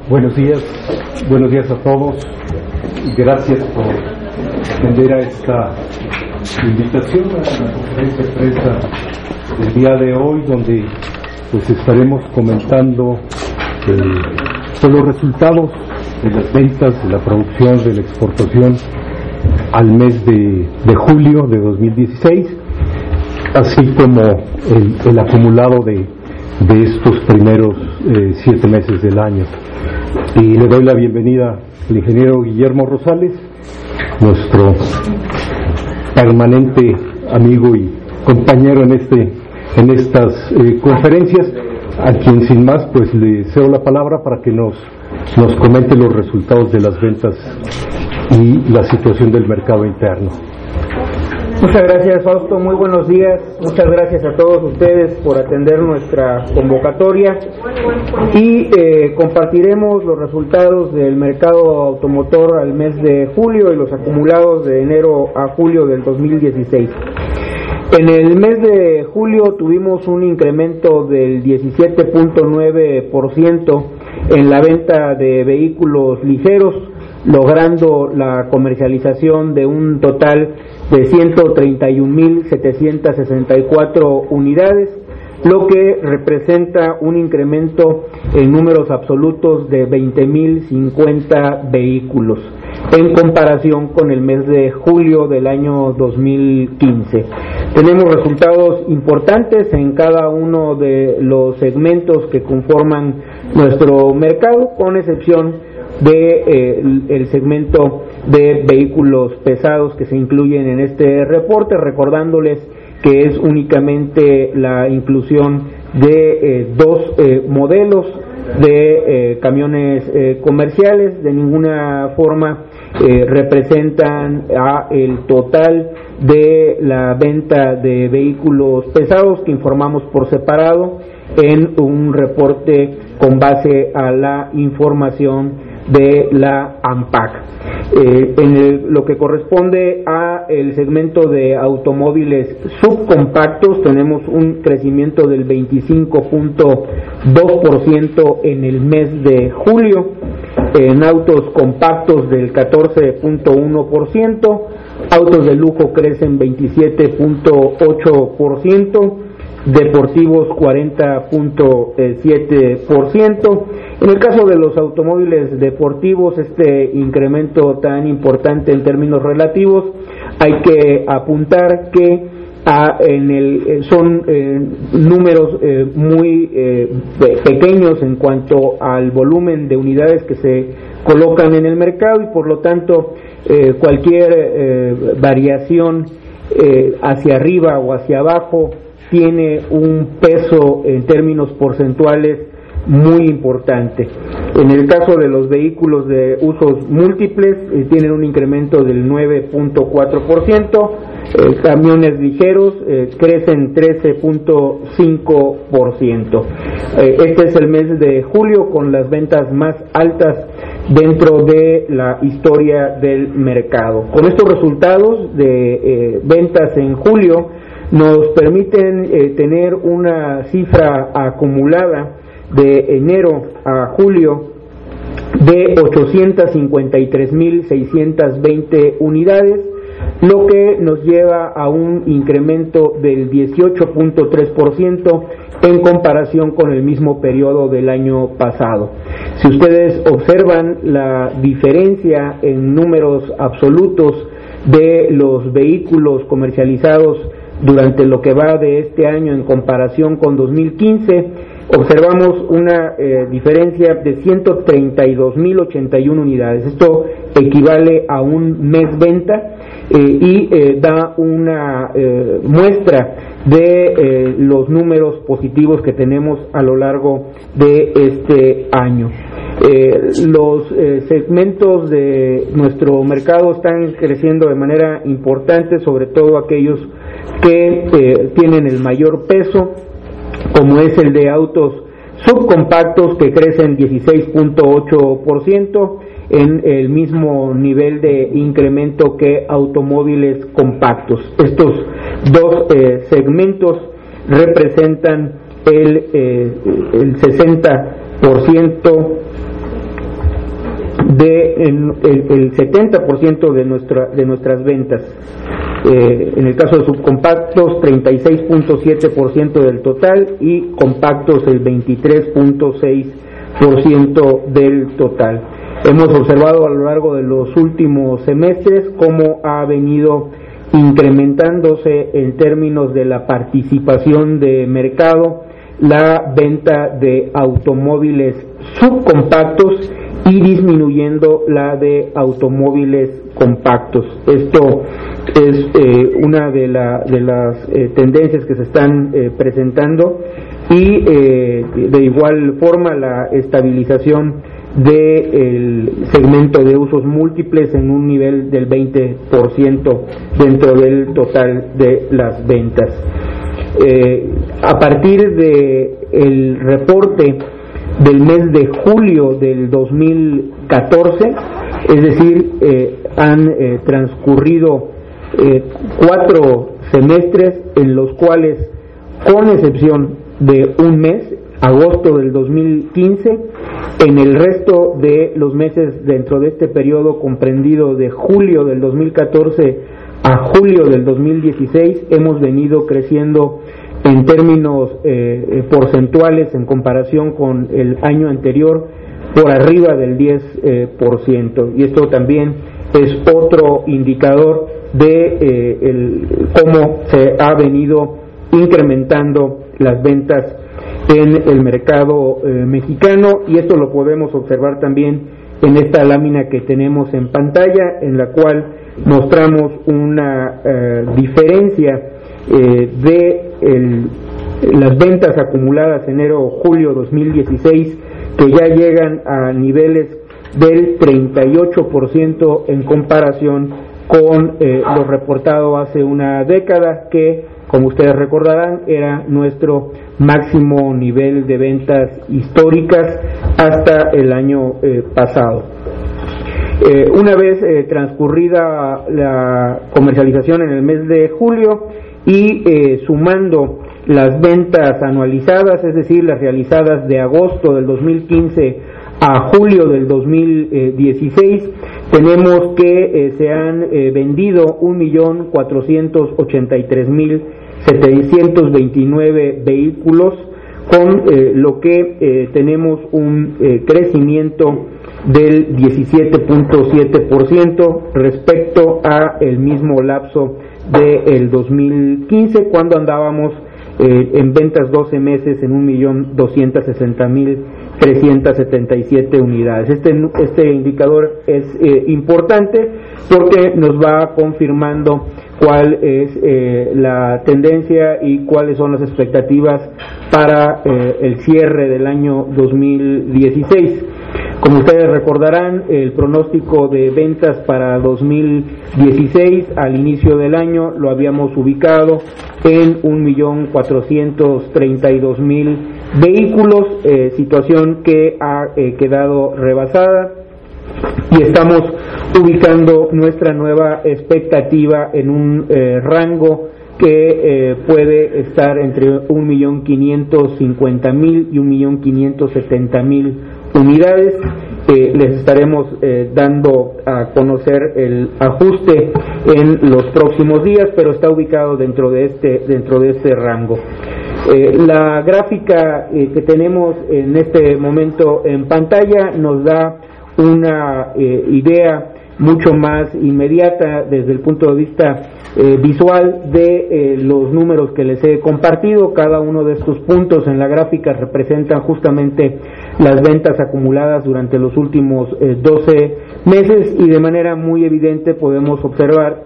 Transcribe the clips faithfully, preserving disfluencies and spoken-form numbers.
Buenos días, buenos días a todos. Gracias por atender a esta invitación a la conferencia de prensa del día de hoy, donde pues estaremos comentando eh, pues, los resultados de las ventas, de la producción, de la exportación al mes de, de julio de dos mil dieciséis, así como el, el acumulado de, de estos primeros eh, siete meses del año. Y le doy la bienvenida al ingeniero Guillermo Rosales, nuestro permanente amigo y compañero en este en estas eh, conferencias, a quien sin más pues le cedo la palabra para que nos nos comente los resultados de las ventas y la situación del mercado interno. Muchas gracias, Fausto, muy buenos días. Muchas gracias a todos ustedes por atender nuestra convocatoria y eh, compartiremos los resultados del mercado automotor al mes de julio y los acumulados de enero a julio del dos mil dieciséis. En el mes de julio tuvimos un incremento del diecisiete punto nueve por ciento en la venta de vehículos ligeros, logrando la comercialización de un total de ciento treinta y un mil setecientos sesenta y cuatro unidades, lo que representa un incremento en números absolutos de veinte mil cincuenta vehículos en comparación con el mes de julio del año dos mil quince. Tenemos resultados importantes en cada uno de los segmentos que conforman nuestro mercado, con excepción de eh, el segmento de vehículos pesados que se incluyen en este reporte, recordándoles que es únicamente la inclusión de eh, dos eh, modelos de eh, camiones eh, comerciales. De ninguna forma eh, representan a el total de la venta de vehículos pesados que informamos por separado en un reporte con base a la información de la ANPAC. Eh, en el, lo que corresponde a el segmento de automóviles subcompactos, tenemos un crecimiento del veinticinco punto dos por ciento en el mes de julio, en autos compactos del catorce punto uno por ciento, autos de lujo crecen veintisiete punto ocho por ciento, deportivos cuarenta punto siete por ciento. En el caso de los automóviles deportivos, este incremento tan importante en términos relativos, hay que apuntar que a, en el, son eh, números eh, muy eh, pequeños en cuanto al volumen de unidades que se colocan en el mercado, y por lo tanto eh, cualquier eh, variación eh, hacia arriba o hacia abajo tiene un peso en términos porcentuales muy importante. En el caso de los vehículos de usos múltiples, eh, tienen un incremento del nueve punto cuatro por ciento, eh, camiones ligeros eh, crecen trece punto cinco por ciento. Eh, este es el mes de julio con las ventas más altas dentro de la historia del mercado. Con estos resultados de eh, ventas en julio, nos permiten eh, tener una cifra acumulada de enero a julio de ochocientos cincuenta y tres mil seiscientos veinte unidades, lo que nos lleva a un incremento del dieciocho punto tres por ciento en comparación con el mismo periodo del año pasado. Si ustedes observan la diferencia en números absolutos de los vehículos comercializados durante lo que va de este año en comparación con dos mil quince, observamos una eh, diferencia de ciento treinta y dos mil ochenta y una unidades. Esto equivale a un mes venta eh, y eh, da una eh, muestra de eh, los números positivos que tenemos a lo largo de este año. Eh, los eh, segmentos de nuestro mercado están creciendo de manera importante, sobre todo aquellos que eh, tienen el mayor peso, como es el de autos subcompactos, que crecen dieciséis punto ocho por ciento, en el mismo nivel de incremento que automóviles compactos. Estos dos eh, segmentos representan el, eh, el sesenta por ciento de el, el setenta por ciento de nuestra de nuestras ventas. Eh, en el caso de subcompactos, treinta y seis punto siete por ciento del total, y compactos el veintitrés punto seis por ciento del total. Hemos observado a lo largo de los últimos semestres cómo ha venido incrementándose en términos de la participación de mercado la venta de automóviles subcompactos y disminuyendo la de automóviles compactos. Esto es eh, una de, la, de las eh, tendencias que se están eh, presentando, y eh, de igual forma la estabilización del segmento de usos múltiples en un nivel del veinte por ciento dentro del total de las ventas. Eh, a partir de el reporte del mes de julio del dos mil catorce, es decir, eh, han eh, transcurrido eh, cuatro semestres en los cuales, con excepción de un mes, agosto del dos mil quince, en el resto de los meses dentro de este periodo comprendido de julio del dos mil catorce a julio del dos mil dieciséis, hemos venido creciendo en términos eh, porcentuales en comparación con el año anterior por arriba del diez por ciento, eh, y esto también es otro indicador de eh, el, cómo se ha venido incrementando las ventas en el mercado eh, mexicano, y esto lo podemos observar también en esta lámina que tenemos en pantalla, en la cual mostramos una eh, diferencia eh, de el, las ventas acumuladas enero-julio dos mil dieciséis, que ya llegan a niveles del treinta y ocho por ciento en comparación con eh, lo reportado hace una década, que, como ustedes recordarán, era nuestro máximo nivel de ventas históricas hasta el año eh, pasado. Eh, una vez eh, transcurrida la comercialización en el mes de julio y eh, sumando las ventas anualizadas, es decir, las realizadas de agosto del dos mil quince a julio del dos mil dieciséis, tenemos que eh, se han eh, vendido un millón cuatrocientos ochenta y tres mil setecientos veintinueve vehículos, con eh, lo que eh, tenemos un eh, crecimiento del diecisiete punto siete por ciento respecto a el mismo lapso del dos mil quince, cuando andábamos eh, en ventas doce meses en un millón doscientos sesenta mil trescientos setenta y siete unidades. Este, este indicador es eh, importante porque nos va confirmando cuál es eh, la tendencia y cuáles son las expectativas para eh, el cierre del año dos mil dieciséis. Como ustedes recordarán, el pronóstico de ventas para dos mil dieciséis al inicio del año lo habíamos ubicado en un millón cuatrocientos treinta y dos mil vehículos, eh, situación que ha eh, quedado rebasada, y estamos ubicando nuestra nueva expectativa en un eh, rango que eh, puede estar entre un millón quinientos cincuenta mil y un millón quinientos setenta mil unidades. Eh, les estaremos eh, dando a conocer el ajuste en los próximos días, pero está ubicado dentro de este dentro de este rango. Eh, la gráfica eh, que tenemos en este momento en pantalla nos da una eh, idea mucho más inmediata desde el punto de vista eh, visual de eh, los números que les he compartido. Cada uno de estos puntos en la gráfica representan justamente las ventas acumuladas durante los últimos eh, doce meses, y de manera muy evidente podemos observar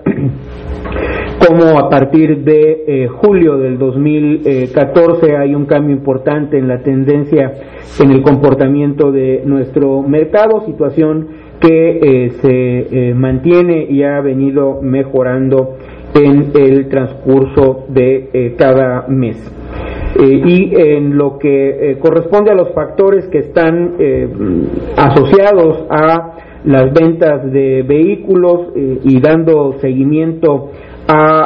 cómo a partir de eh, julio del dos mil catorce hay un cambio importante en la tendencia en el comportamiento de nuestro mercado, situación que eh, se eh, mantiene y ha venido mejorando en el transcurso de eh, cada mes. Eh, y en lo que eh, corresponde a los factores que están eh, asociados a las ventas de vehículos eh, y dando seguimiento a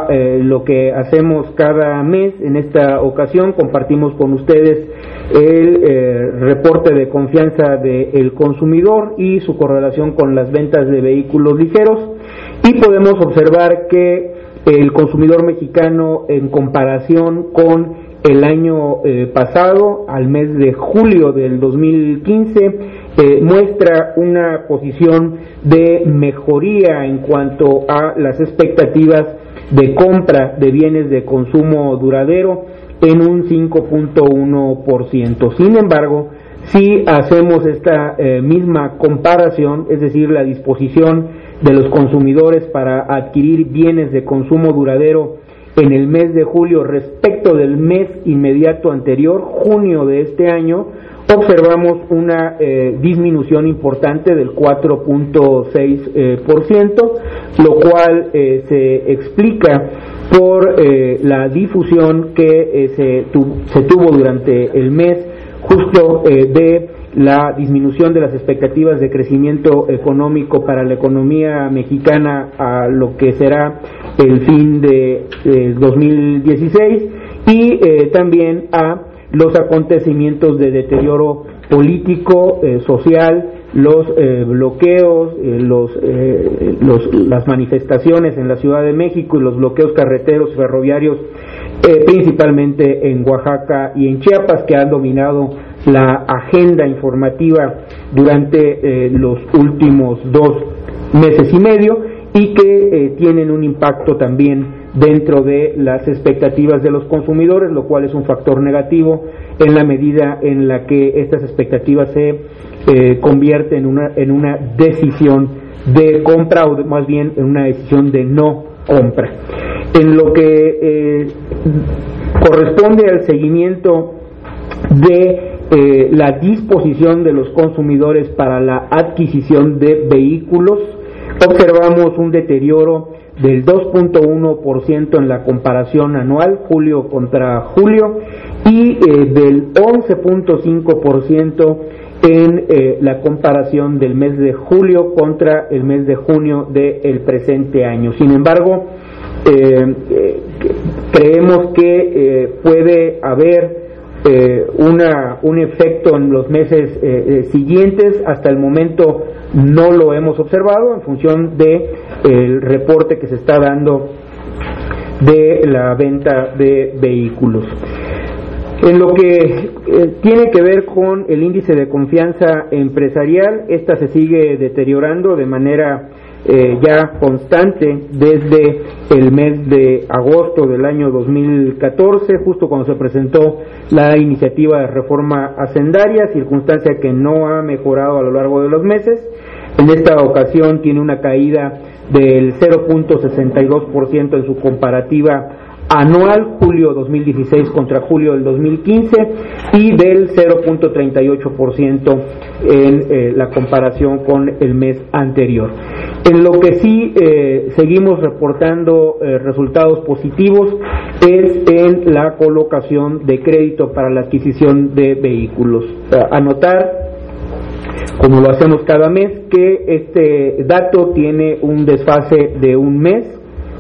a eh, lo que hacemos cada mes. En esta ocasión compartimos con ustedes el eh, reporte de confianza del consumidor y su correlación con las ventas de vehículos ligeros, y podemos observar que el consumidor mexicano, en comparación con el año eh, pasado, al mes de julio del dos mil quince, eh, muestra una posición de mejoría en cuanto a las expectativas de compra de bienes de consumo duradero en un cinco punto uno por ciento. Sin embargo, si hacemos esta eh, misma comparación, es decir, la disposición de los consumidores para adquirir bienes de consumo duradero en el mes de julio respecto del mes inmediato anterior, junio de este año, observamos una eh, disminución importante del cuatro punto seis por ciento, eh, lo cual eh, se explica por eh, la difusión que eh, se, tu, se tuvo durante el mes justo eh, de la disminución de las expectativas de crecimiento económico para la economía mexicana a lo que será el fin de eh, dos mil dieciséis, y eh, también a los acontecimientos de deterioro político, eh, social, los eh, bloqueos, eh, los, eh, los, las manifestaciones en la Ciudad de México y los bloqueos carreteros y ferroviarios, eh, principalmente en Oaxaca y en Chiapas, que han dominado la agenda informativa durante eh, los últimos dos meses y medio, y que eh, tienen un impacto también dentro de las expectativas de los consumidores, lo cual es un factor negativo en la medida en la que estas expectativas se eh, convierten en una, en una decisión de compra, o de, más bien en una decisión de no compra. En lo que eh, corresponde al seguimiento de eh, la disposición de los consumidores para la adquisición de vehículos, observamos un deterioro del dos punto uno por ciento en la comparación anual, julio contra julio, y eh, del once punto cinco por ciento en eh, la comparación del mes de julio contra el mes de junio del presente año. Sin embargo, eh, eh, creemos que eh, puede haber eh, una, un efecto en los meses eh, siguientes. Hasta el momento no lo hemos observado en función de eh, el reporte que se está dando de la venta de vehículos. En lo que eh, tiene que ver con el índice de confianza empresarial, esta se sigue deteriorando de manera eh, ya constante desde el mes de agosto del año dos mil catorce, justo cuando se presentó la iniciativa de reforma hacendaria, circunstancia que no ha mejorado a lo largo de los meses. En esta ocasión tiene una caída del cero punto sesenta y dos por ciento en su comparativa anual, julio dos mil dieciséis contra julio del dos mil quince, y del cero punto treinta y ocho por ciento en eh, la comparación con el mes anterior. En lo que sí eh, seguimos reportando eh, resultados positivos es en la colocación de crédito para la adquisición de vehículos. Anotar, como lo hacemos cada mes, que este dato tiene un desfase de un mes.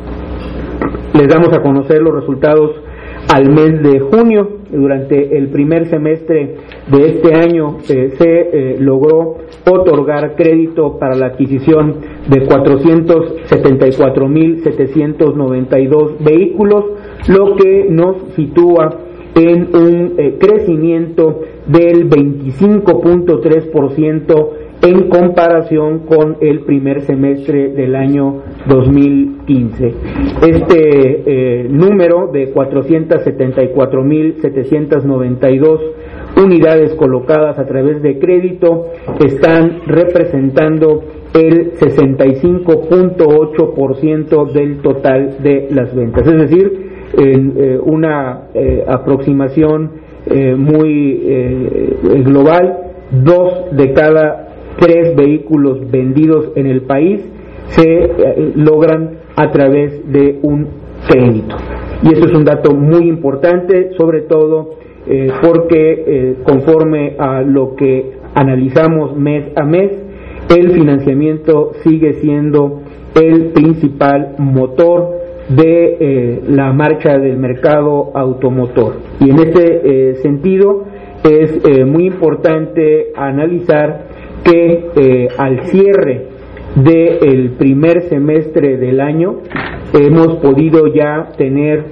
Les damos a conocer los resultados al mes de junio. Durante el primer semestre de este año eh, se eh, logró otorgar crédito para la adquisición de cuatrocientos setenta y cuatro mil setecientos noventa y dos vehículos, lo que nos sitúa en un eh, crecimiento del veinticinco punto tres por ciento en comparación con el primer semestre del año dos mil quince. Este eh, número de cuatrocientos setenta y cuatro mil setecientos noventa y dos unidades colocadas a través de crédito están representando el sesenta y cinco punto ocho por ciento del total de las ventas, es decir, en eh, una eh, aproximación eh, muy eh, global. Dos de cada tres vehículos vendidos en el país se eh, logran a través de un crédito, y eso es un dato muy importante, sobre todo eh, porque eh, conforme a lo que analizamos mes a mes, el financiamiento sigue siendo el principal motor de eh, la marcha del mercado automotor. Y en este eh, sentido es eh, muy importante analizar que eh, al cierre del primer semestre del año hemos podido ya tener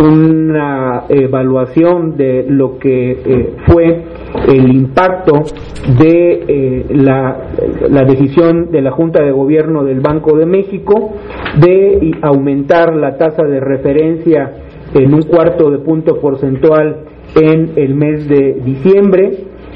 una evaluación de lo que eh, fue el impacto de eh, la, la decisión de la Junta de Gobierno del Banco de México de aumentar la tasa de referencia en un cuarto de punto porcentual en el mes de diciembre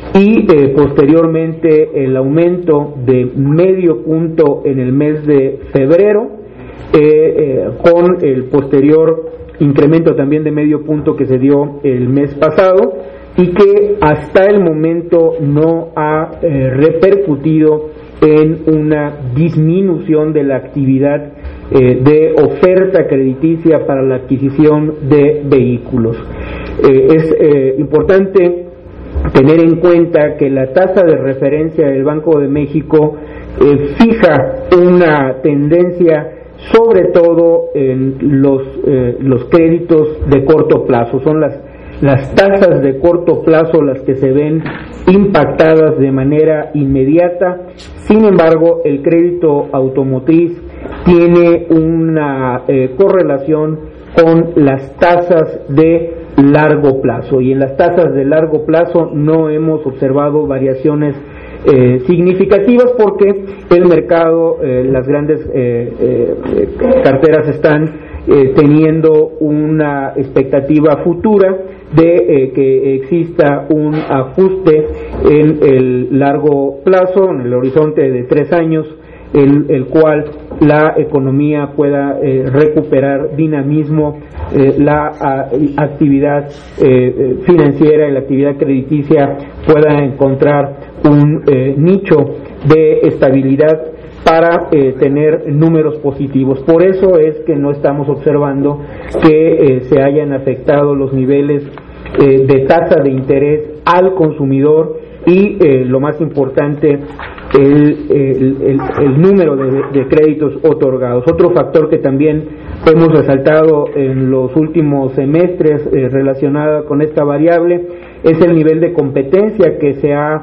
y eh, posteriormente el aumento de medio punto en el mes de febrero eh, eh, con el posterior incremento también de medio punto que se dio el mes pasado y que hasta el momento no ha eh, repercutido en una disminución de la actividad eh, de oferta crediticia para la adquisición de vehículos. Eh, es eh, importante tener en cuenta que la tasa de referencia del Banco de México eh, fija una tendencia sobre todo en los, eh, los créditos de corto plazo. Son las, las tasas de corto plazo las que se ven impactadas de manera inmediata. Sin embargo, el crédito automotriz tiene una eh, correlación con las tasas de largo plazo, y en las tasas de largo plazo no hemos observado variaciones Eh, significativas porque el mercado, eh, las grandes eh, eh, carteras están eh, teniendo una expectativa futura de eh, que exista un ajuste en el largo plazo, en el horizonte de tres años, en el cual la economía pueda eh, recuperar dinamismo, eh, la a, actividad eh, financiera y la actividad crediticia pueda encontrar un eh, nicho de estabilidad para eh, tener números positivos. Por eso es que no estamos observando que eh, se hayan afectado los niveles eh, de tasa de interés al consumidor y eh, lo más importante, el, el, el, el número de, de créditos otorgados. Otro factor que también hemos resaltado en los últimos semestres eh, relacionado con esta variable es el nivel de competencia que se ha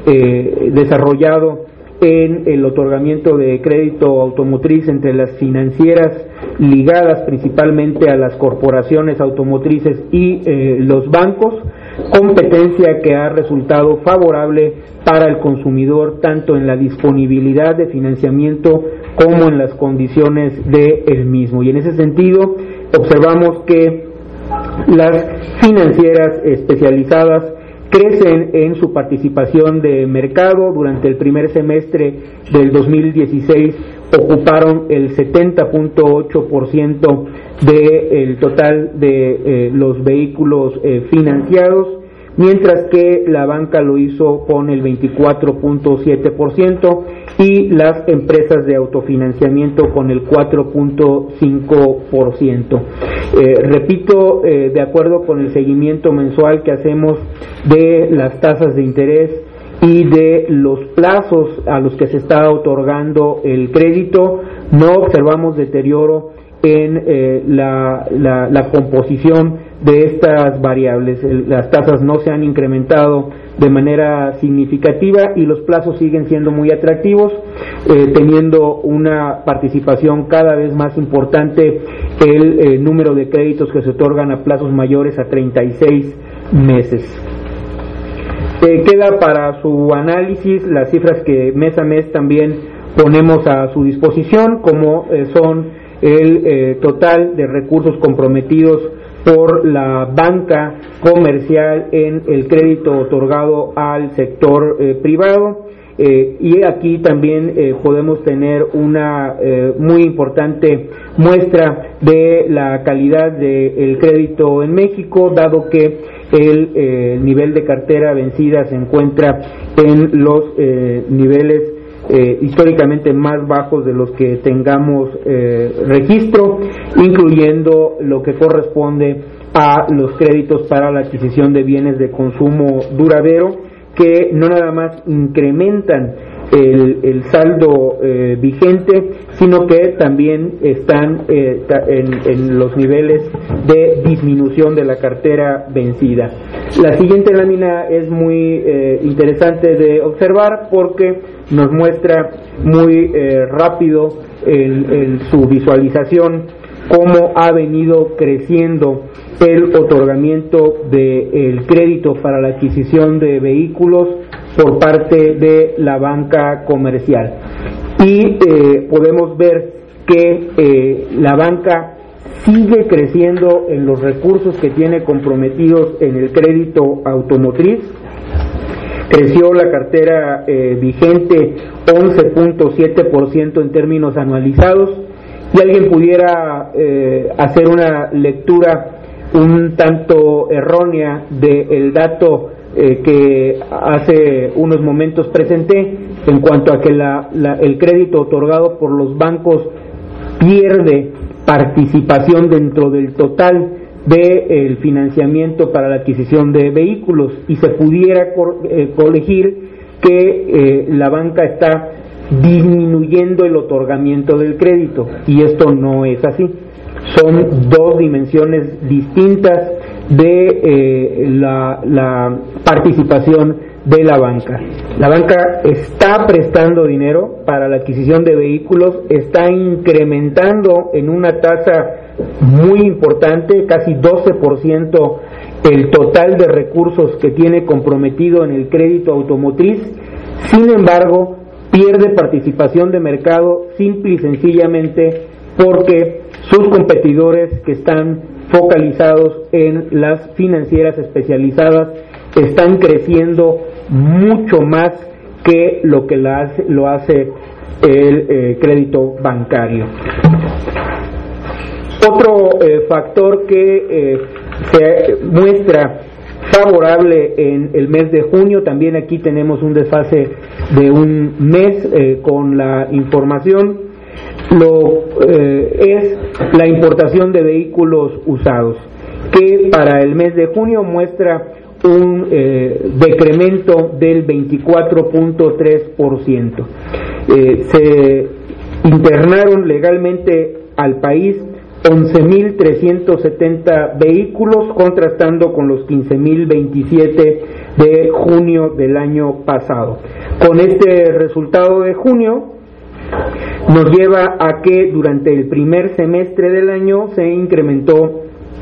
eh, desarrollado en el otorgamiento de crédito automotriz entre las financieras ligadas principalmente a las corporaciones automotrices y eh, los bancos, competencia que ha resultado favorable para el consumidor tanto en la disponibilidad de financiamiento como en las condiciones de el mismo. Y en ese sentido observamos que las financieras especializadas crecen en su participación de mercado. Durante el primer semestre del dos mil dieciséis ocuparon el setenta punto ocho por ciento del total de eh, los vehículos eh, financiados, mientras que la banca lo hizo con el veinticuatro punto siete por ciento y las empresas de autofinanciamiento con el cuatro punto cinco por ciento. Eh, repito, eh, de acuerdo con el seguimiento mensual que hacemos de las tasas de interés y de los plazos a los que se está otorgando el crédito, no observamos deterioro en eh, la, la, la composición de estas variables. El, las tasas no se han incrementado de manera significativa y los plazos siguen siendo muy atractivos, eh, teniendo una participación cada vez más importante el eh, número de créditos que se otorgan a plazos mayores a treinta y seis meses. Eh, queda para su análisis las cifras que mes a mes también ponemos a su disposición, como eh, son el eh, total de recursos comprometidos por la banca comercial en el crédito otorgado al sector eh, privado. Eh, y aquí también eh, podemos tener una eh, muy importante muestra de la calidad del crédito en México, dado que el eh, nivel de cartera vencida se encuentra en los eh, niveles Eh, históricamente más bajos de los que tengamos eh, registro, incluyendo lo que corresponde a los créditos para la adquisición de bienes de consumo duradero, que no nada más incrementan el, el saldo eh, vigente, sino que también están eh, en, en los niveles de disminución de la cartera vencida. La siguiente lámina es muy eh, interesante de observar porque nos muestra muy eh, rápido en, en su visualización cómo ha venido creciendo el otorgamiento del crédito para la adquisición de vehículos por parte de la banca comercial. Y eh, podemos ver que eh, la banca sigue creciendo en los recursos que tiene comprometidos en el crédito automotriz. Creció la cartera eh, vigente once punto siete por ciento en términos anualizados. Si alguien pudiera eh, hacer una lectura un tanto errónea del dato eh, que hace unos momentos presenté en cuanto a que la, la, el crédito otorgado por los bancos pierde participación dentro del total del financiamiento para la adquisición de vehículos, y se pudiera cor, eh, corregir que eh, la banca está disminuyendo el otorgamiento del crédito, y esto no es así. Son dos dimensiones distintas de eh, la, la participación de la banca. La banca está prestando dinero para la adquisición de vehículos, está incrementando en una tasa muy importante, casi doce por ciento, el total de recursos que tiene comprometido en el crédito automotriz. Sin embargo, pierde participación de mercado simple y sencillamente porque sus competidores, que están focalizados en las financieras especializadas, están creciendo mucho más que lo que la hace, lo hace el eh, crédito bancario. Otro eh, factor que eh, se muestra favorable en el mes de junio, también aquí tenemos un desfase de un mes eh, con la información, lo eh, es la importación de vehículos usados, que para el mes de junio muestra un eh, decremento del veinticuatro punto tres por ciento. Eh, se internaron legalmente al país once mil trescientos setenta vehículos, contrastando con los quince mil veintisiete de junio del año pasado. Con este resultado de junio nos lleva a que durante el primer semestre del año se incrementó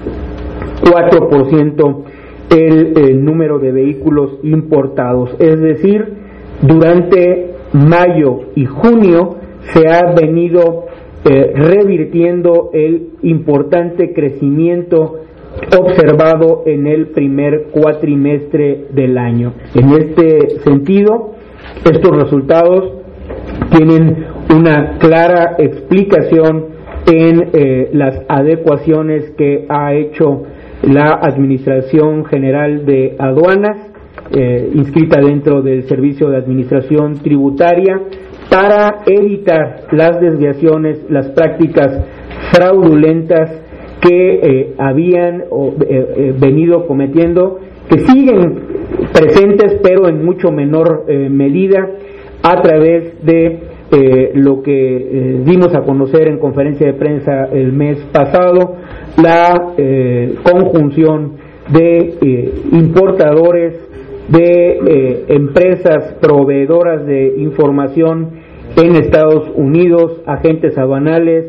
cuatro por ciento el, el número de vehículos importados, es decir, durante mayo y junio se ha venido eh, revirtiendo el importante crecimiento observado en el primer cuatrimestre del año. En este sentido, estos resultados tienen una clara explicación en eh, las adecuaciones que ha hecho la Administración General de Aduanas, eh, inscrita dentro del Servicio de Administración Tributaria, para evitar las desviaciones, las prácticas fraudulentas que eh, habían o, eh, eh, venido cometiendo, que siguen presentes pero en mucho menor eh, medida, a través de eh, lo que eh, dimos a conocer en conferencia de prensa el mes pasado, la eh, conjunción de eh, importadores, de eh, empresas proveedoras de información en Estados Unidos, agentes aduanales,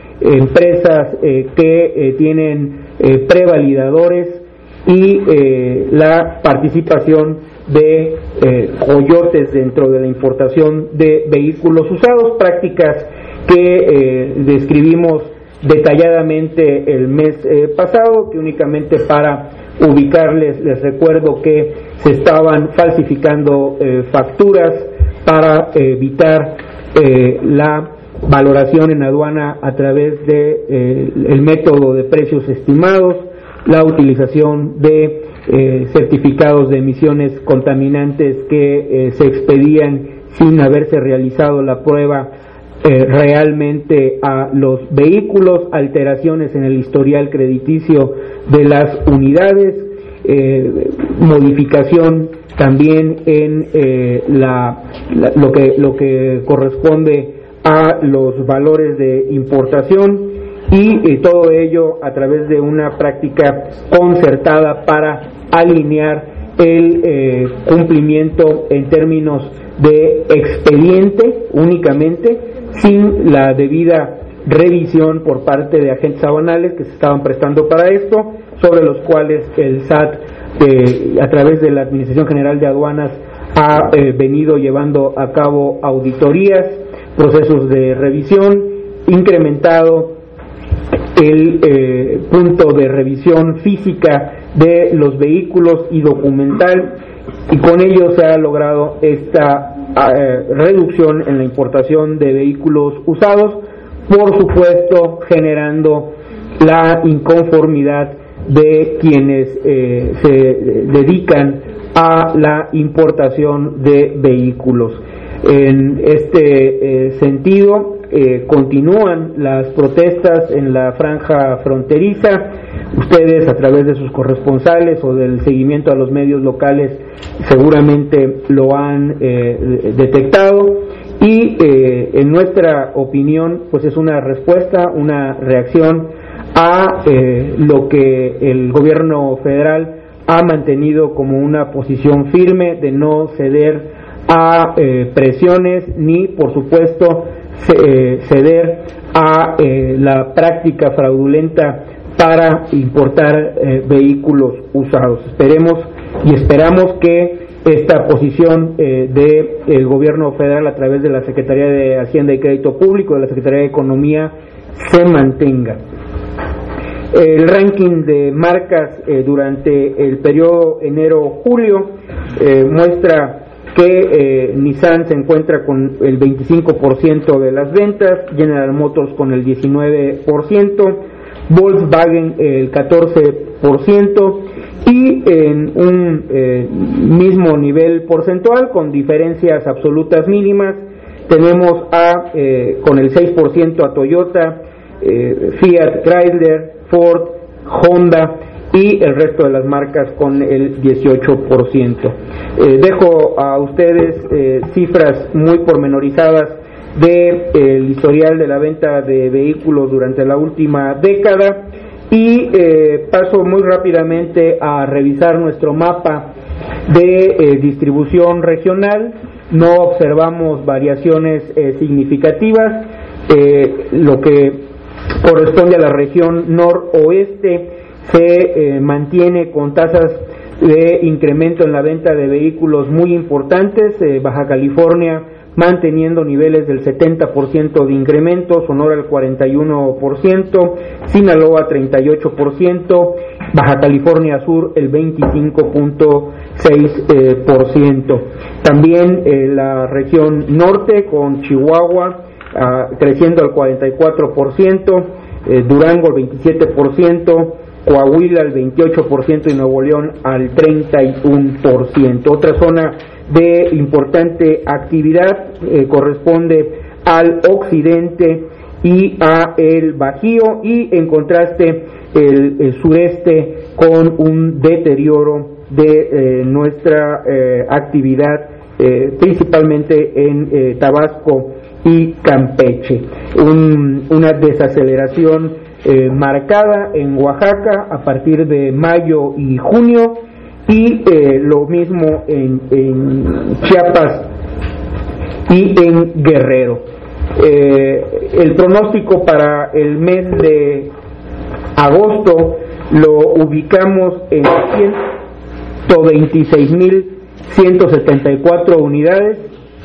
empresas eh, que eh, tienen eh, prevalidadores y eh, la participación de eh, coyotes dentro de la importación de vehículos usados, prácticas que eh, describimos detalladamente el mes eh, pasado, que únicamente para ubicarles les recuerdo que se estaban falsificando eh, facturas para eh, evitar eh, la valoración en aduana a través de eh, el método de precios estimados, la utilización de eh, certificados de emisiones contaminantes que eh, se expedían sin haberse realizado la prueba eh, realmente a los vehículos, alteraciones en el historial crediticio de las unidades, eh, modificación también en eh, la, la, lo que lo que corresponde a los valores de importación y eh, todo ello a través de una práctica concertada para alinear el eh, cumplimiento en términos de expediente únicamente, sin la debida revisión por parte de agentes aduanales que se estaban prestando para esto, sobre los cuales el S A T eh, a través de la Administración General de Aduanas ha eh, venido llevando a cabo auditorías, procesos de revisión, incrementado el eh, punto de revisión física de los vehículos y documental, y con ello se ha logrado esta eh, reducción en la importación de vehículos usados, por supuesto generando la inconformidad de quienes eh, se dedican a la importación de vehículos. En este eh, sentido, eh, continúan las protestas en la franja fronteriza. Ustedes, a través de sus corresponsales o del seguimiento a los medios locales, seguramente lo han eh, detectado, y eh, en nuestra opinión pues es una respuesta, una reacción a eh, lo que el gobierno federal ha mantenido como una posición firme de no ceder a eh, presiones ni, por supuesto, ce eh, ceder a eh, la práctica fraudulenta para importar eh, vehículos usados. Esperemos y esperamos que esta posición eh, del gobierno federal a través de la Secretaría de Hacienda y Crédito Público, de la Secretaría de Economía, se mantenga. El ranking de marcas eh, durante el periodo enero-julio eh, muestra que eh, Nissan se encuentra con el veinticinco por ciento de las ventas, General Motors con el diecinueve por ciento, Volkswagen el catorce por ciento, y en un eh, mismo nivel porcentual, con diferencias absolutas mínimas, tenemos a eh, con el seis por ciento a Toyota, eh, Fiat, Chrysler, Ford, Honda y el resto de las marcas con el dieciocho por ciento. Eh, dejo a ustedes eh, cifras muy pormenorizadas del de, eh, historial de la venta de vehículos durante la última década y eh, paso muy rápidamente a revisar nuestro mapa de eh, distribución regional. No observamos variaciones eh, significativas. Eh, lo que corresponde a la región noroeste se eh, mantiene con tasas de incremento en la venta de vehículos muy importantes. eh, Baja California manteniendo niveles del setenta por ciento de incremento, Sonora el cuarenta y uno por ciento, Sinaloa treinta y ocho por ciento, Baja California Sur el veinticinco punto seis por ciento. Eh, También eh, la región norte con Chihuahua ah, creciendo al cuarenta y cuatro por ciento, eh, Durango el veintisiete por ciento, Coahuila al veintiocho por ciento y Nuevo León al treinta y uno por ciento. Otra zona de importante actividad eh, corresponde al occidente y a el Bajío, y en contraste el, el sureste con un deterioro de eh, nuestra eh, actividad eh, principalmente en eh, Tabasco y Campeche. Un, una desaceleración eh, marcada en Oaxaca a partir de mayo y junio, y eh, lo mismo en, en Chiapas y en Guerrero. Eh, el pronóstico para el mes de agosto lo ubicamos en ciento veintiséis mil ciento setenta y cuatro unidades.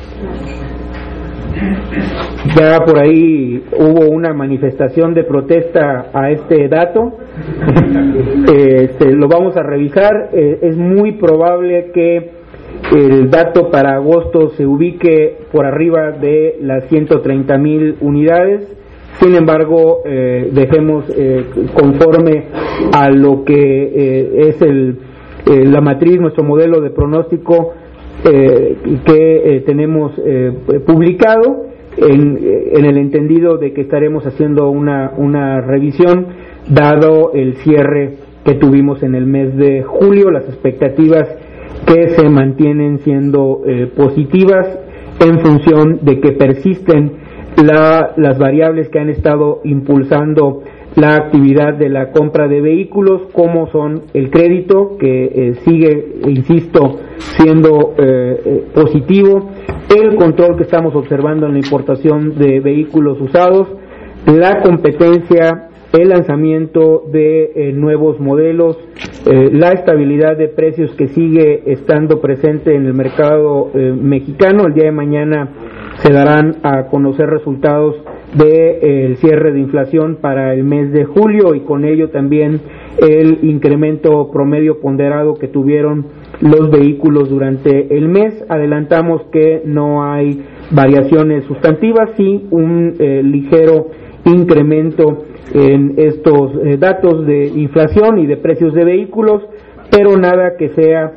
Ya por ahí hubo una manifestación de protesta a este dato. Este, lo vamos a revisar. Eh, es muy probable que el dato para agosto se ubique por arriba de las ciento treinta mil unidades. Sin embargo, eh, dejemos eh, conforme a lo que eh, es el, eh, la matriz, nuestro modelo de pronóstico eh, que eh, tenemos eh, publicado, en, en el entendido de que estaremos haciendo una, una revisión dado el cierre que tuvimos en el mes de julio. Las expectativas que se mantienen siendo eh, positivas en función de que persisten la, las variables que han estado impulsando la actividad de la compra de vehículos, como son el crédito, que eh, sigue, insisto, siendo eh, eh, positivo, el control que estamos observando en la importación de vehículos usados, la competencia, el lanzamiento de eh, nuevos modelos, eh, la estabilidad de precios que sigue estando presente en el mercado eh, mexicano. El día de mañana se darán a conocer resultados del de, eh, cierre de inflación para el mes de julio y con ello también el incremento promedio ponderado que tuvieron los vehículos durante el mes. Adelantamos que no hay variaciones sustantivas, sí un eh, ligero incremento en estos eh, datos de inflación y de precios de vehículos, pero nada que sea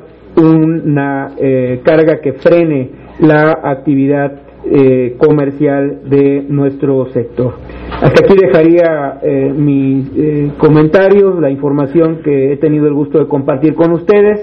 una eh, carga que frene la actividad eh, comercial de nuestro sector. Hasta aquí dejaría eh, mis eh, comentarios, la información que he tenido el gusto de compartir con ustedes,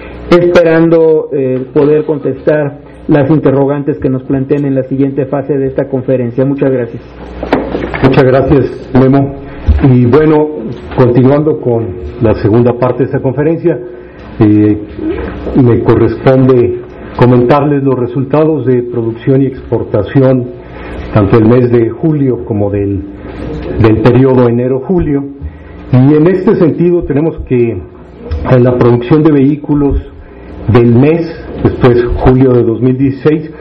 esperando eh, poder contestar las interrogantes que nos planteen en la siguiente fase de esta conferencia. Muchas gracias. Muchas gracias, Memo. Y bueno, continuando con la segunda parte de esta conferencia, eh, me corresponde comentarles los resultados de producción y exportación, tanto el mes de julio como del, del periodo enero-julio. Y en este sentido tenemos que en la producción de vehículos del mes, esto es julio de dos mil dieciséis,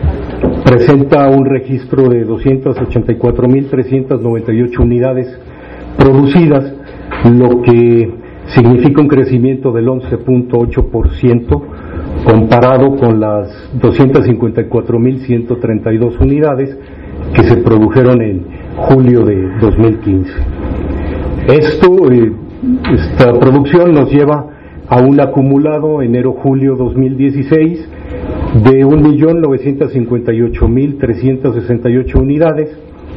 presenta un registro de doscientas ochenta y cuatro mil trescientas noventa y ocho unidades producidas, lo que significa un crecimiento del once punto ocho por ciento comparado con las doscientas cincuenta y cuatro mil ciento treinta y dos unidades que se produjeron en julio de dos mil quince. Esto, eh, esta producción nos lleva a un acumulado enero-julio dos mil dieciséis de un millón novecientas cincuenta y ocho mil trescientas sesenta y ocho unidades,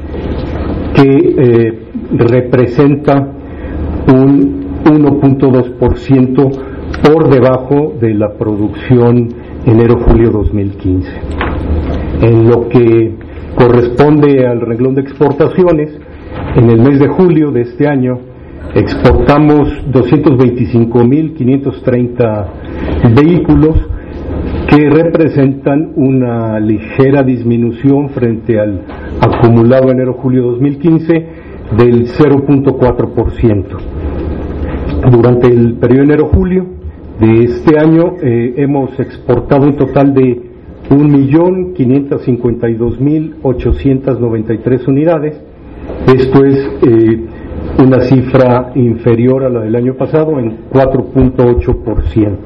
que eh, representa un uno punto dos por ciento por debajo de la producción enero-julio dos mil quince. En lo que corresponde al renglón de exportaciones, en el mes de julio de este año exportamos doscientos veinticinco mil quinientos treinta vehículos, que representan una ligera disminución frente al acumulado enero-julio dos mil quince del cero punto cuatro por ciento. Durante el periodo enero-julio de este año eh, hemos exportado un total de un millón quinientas cincuenta y dos mil ochocientas noventa y tres unidades. Esto es eh, una cifra inferior a la del año pasado en cuatro punto ocho por ciento.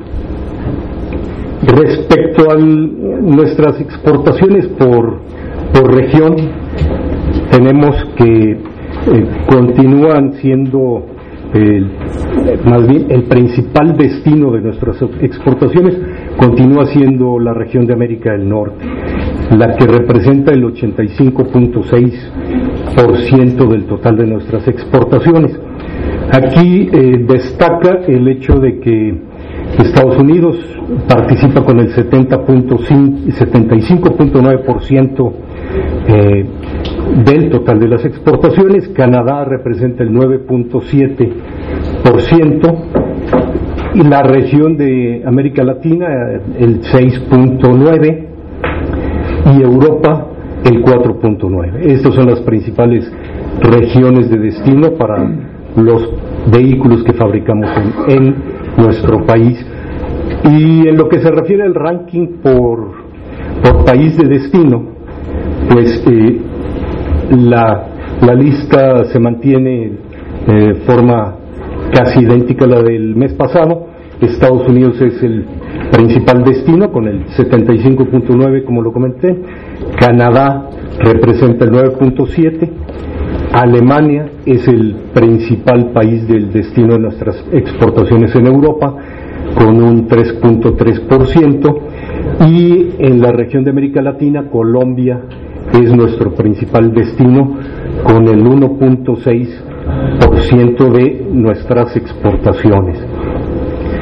Respecto a nuestras exportaciones por, por región, tenemos que eh, continúan siendo el, más bien el principal destino de nuestras exportaciones, continúa siendo la región de América del Norte, la que representa el ochenta y cinco punto seis por ciento del total de nuestras exportaciones. Aquí eh, destaca el hecho de que Estados Unidos participa con el setenta y cinco punto nueve por ciento eh, del total de las exportaciones. Canadá representa el nueve punto siete por ciento y la región de América Latina el seis punto nueve por ciento y Europa el cuatro punto nueve por ciento. Estas son las principales regiones de destino para los vehículos que fabricamos en, en nuestro país. Y en lo que se refiere al ranking por, por país de destino, pues eh, la, la lista se mantiene de eh, forma casi idéntica a la del mes pasado. Estados Unidos es el principal destino con el setenta y cinco punto nueve, como lo comenté. Canadá representa el nueve punto siete. Alemania es el principal país del destino de nuestras exportaciones en Europa, con un tres punto tres por ciento, y en la región de América Latina, Colombia es nuestro principal destino, con el uno punto seis por ciento de nuestras exportaciones.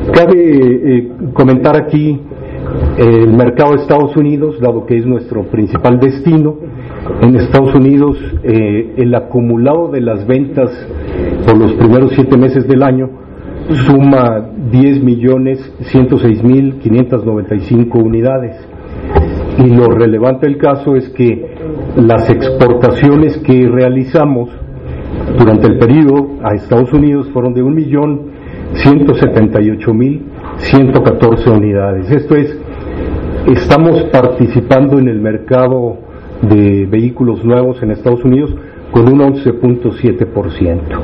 Cabe eh, comentar aquí el mercado de Estados Unidos, dado que es nuestro principal destino. En Estados Unidos, eh, el acumulado de las ventas por los primeros siete meses del año suma diez millones ciento seis mil quinientas noventa y cinco unidades. Y lo relevante del caso es que las exportaciones que realizamos durante el periodo a Estados Unidos fueron de un millón ciento setenta y ocho mil ciento catorce unidades. Esto es, estamos participando en el mercado de vehículos nuevos en Estados Unidos con un once punto siete por ciento.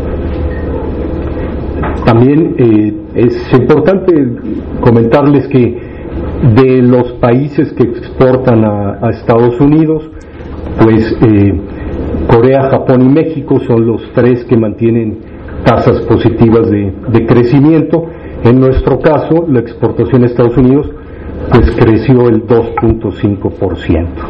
También eh, es importante comentarles que de los países que exportan a, a Estados Unidos, pues eh, Corea, Japón y México son los tres que mantienen tasas positivas de, de crecimiento. En nuestro caso, la exportación a Estados Unidos pues creció el dos punto cinco por ciento.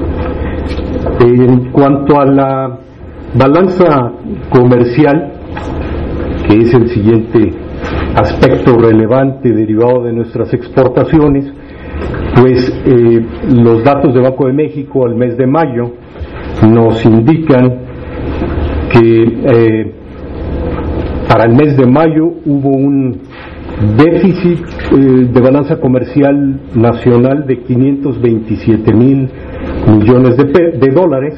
En cuanto a la balanza comercial, que es el siguiente aspecto relevante derivado de nuestras exportaciones, pues eh, los datos de Banco de México al mes de mayo nos indican que eh, para el mes de mayo hubo un déficit eh, de balanza comercial nacional de quinientos veintisiete mil millones de, de dólares,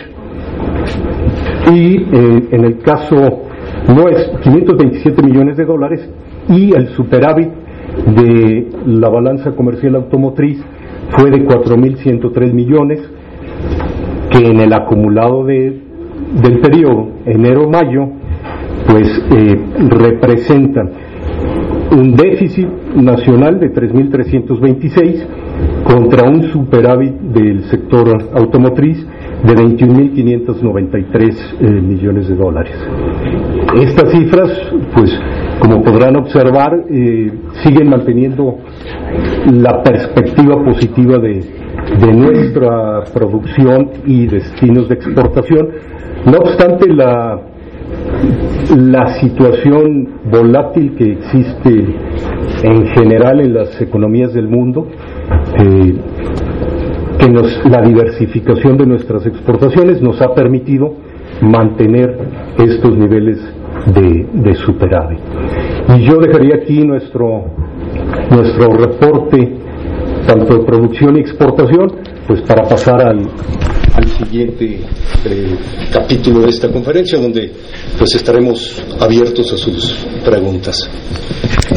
y eh, en el caso no es quinientos veintisiete millones de dólares, y el superávit de la balanza comercial automotriz fue de cuatro mil ciento tres millones, que en el acumulado de, del periodo enero-mayo pues eh, representan un déficit nacional de tres mil trescientos veintiséis contra un superávit del sector automotriz de veintiún mil quinientos noventa y tres eh, millones de dólares. Estas cifras, pues como podrán observar, eh, siguen manteniendo la perspectiva positiva de, de nuestra producción y destinos de exportación. No obstante, la la situación volátil que existe en general en las economías del mundo, eh, que nos, la diversificación de nuestras exportaciones nos ha permitido mantener estos niveles de, de superávit. Y yo dejaría aquí nuestro nuestro reporte tanto de producción y exportación, pues para pasar al, al siguiente eh, capítulo de esta conferencia, donde pues estaremos abiertos a sus preguntas.